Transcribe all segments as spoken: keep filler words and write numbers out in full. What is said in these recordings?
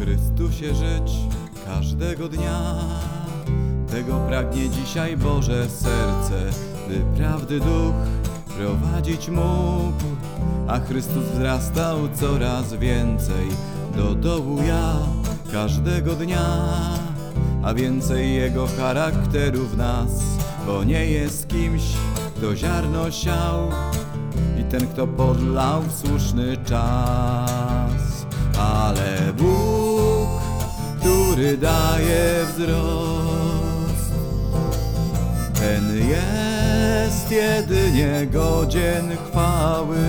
Chrystusie żyć każdego dnia. Tego pragnie dzisiaj Boże serce, by prawdy duch prowadzić mógł. A Chrystus wzrastał coraz więcej do dołu ja każdego dnia. A więcej Jego charakteru w nas, bo nie jest kimś, kto ziarno siał, i ten, kto podlał w słuszny czas. Ale Bóg, który daje wzrost, ten jest jedynie godzien chwały.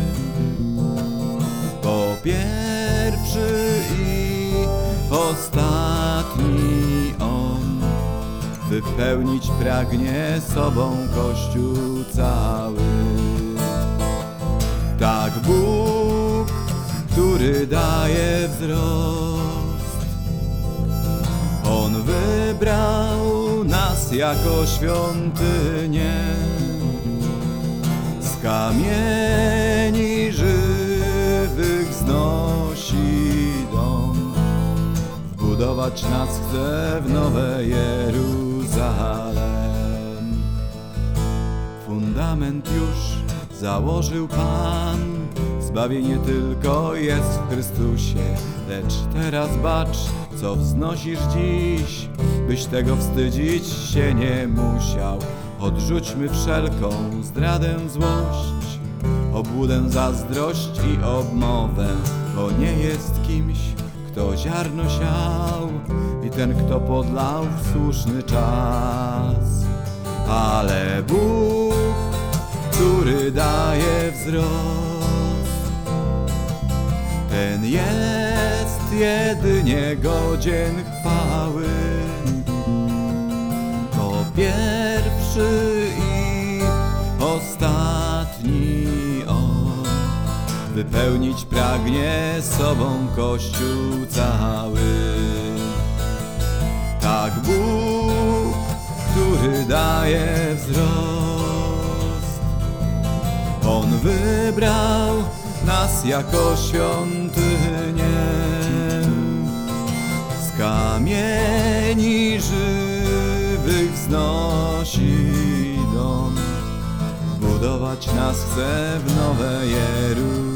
Po pierwszy i ostatni On wypełnić pragnie sobą Kościół cały. Tak Bóg, który daje wzrost, On wybrał nas jako świątynię. Z kamieni żywych znosi dom, wbudować nas chce w nowe Jeruzalem. Fundament już założył Pan, zbawienie tylko jest w Chrystusie. Lecz teraz bacz, co wznosisz dziś, byś tego wstydzić się nie musiał. Odrzućmy wszelką zdradę, złość, obłudę, zazdrość i obmowę, bo nie jest kimś, kto ziarno siał, i ten, kto podlał w słuszny czas. Ale Bóg, który daje wzrost, ten jest jedynie godzien chwały. To pierwszy i ostatni On wypełnić pragnie sobą Kościół cały. Tak Bóg, który daje wzrost, On wybrał nas jako świątynię. Z kamieni żywych wznosi dom, budować nas chce w nowe Jeruzalem.